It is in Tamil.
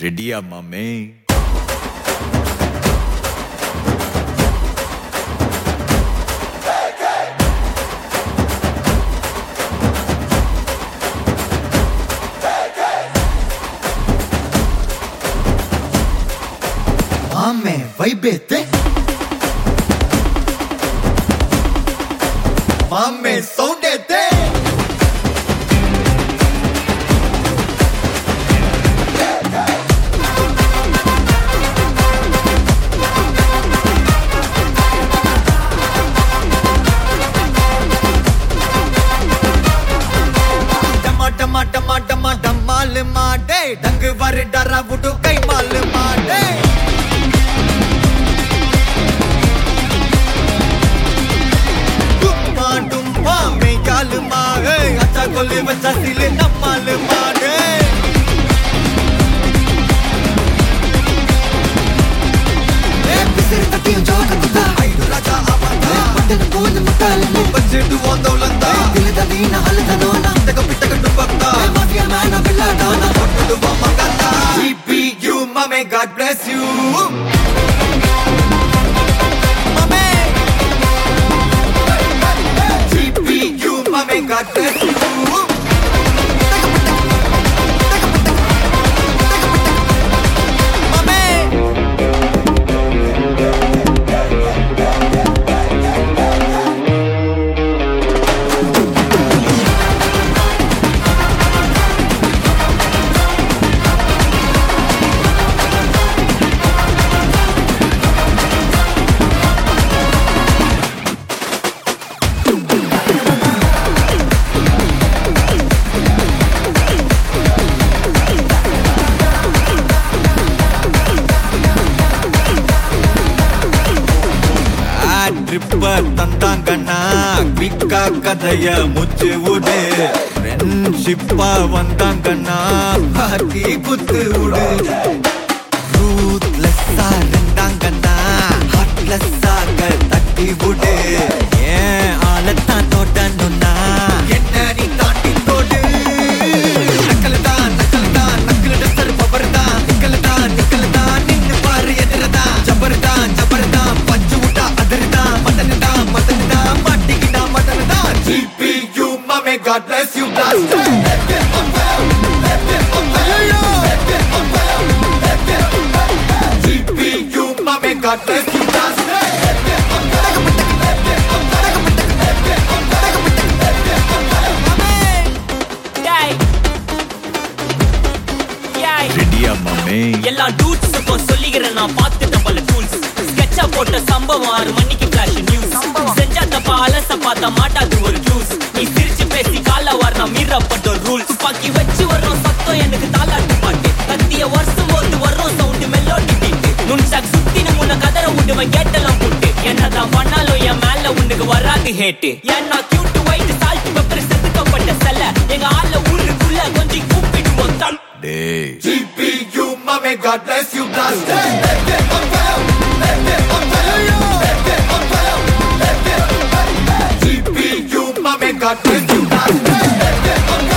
ரெடியா மாமே? மாமே வைபேத்து மாமே சவுண்டேத்து டமா டமா டமா டமாலு மாடே டங்கு வரு டரா புடு கை மாலு மாடே டும்மா டும்மா மே காலு மாடே அச்சா கொல்லு வச்சா சிலே நம்மாலு மாடே ஏ பிசிறு தட்டியும் ஜோகத்துதா ஐடு ராஜா ஆவந்தா பட்டன கோந்து முட்டாலு பஞ்சிட்டு ஓந்தோலந்தா திலத வீண அலதனோனா தக பிட்டக டுபக்தா mafia Mena பில்லாடானா ஒட்டுடு வமகந்தா GPU mame God bless you mame GPU mame God bless you தந்தாங்கண்ணா பிக்கா கதைய முச்சு விடு ஃப்ரெண்ட்ஷிப்பா வந்தாங்கண்ணா பாக்கி குத்து விடு ரூத்லெஸ்ஸா இருந்தாங்கண்ணா ஹார்ட்லெஸ்ஸாக தட்டி விடு ஏன் ஆளத்தான் தோட்டணும்னா என்ன நீ தாண்டி தோடு நக்கல்தான் நக்கல் டஸ்டர் பவர்தான் நிக்கல்தான் நின்னு பாரு எதிரதான் ஜபர்தான் பஞ்சு விட்டா அதிர்தான் GPU mame God bless you blaster GPU mame God bless you blaster ரெடியா மாமே? எல்லா டூட்ஸுக்கும் சொல்லிக்கிறேன் நான் பார்த்துட்ட பல டூல்ஸ் ஸ்கெட்சா போட்ட சம்பவம் 6 மணிக்கு ஃபிளாஷ் நியூஸ் செஞ்சா தப்பா அலச பார்த்தா மாட்டாது ஒரு ஜூஸ் நீ சிரிச்சு பேசி கால வார்னா மீறப்பட்ட ரூல் துப்பாக்கி வச்சு வர்றோம் சத்தம் எனக்கு தாலாட்டு பாட்டு கத்திய வருஷம் போது வர்றோம் சவுண்டு மெல்லோடி பீட்டு நுண்சாக் சுத்தின முன்ன கதற விடுவேன் கேட்டெல்லாம் போட்டு என்னதான் பண்ணாலும் என் மேல உனக்கு வராது ஹேட்டு ஏன்னா கியூட் ஒயிட் சால்ட் பெப்பர் செதுக்கப்பட்ட செல்ல எங்க ஆள ஊருக்குள்ள கொஞ்சம் கூப்பிடுவோம் தம் GPU mame God bless you blaster GPU mame God bless you blaster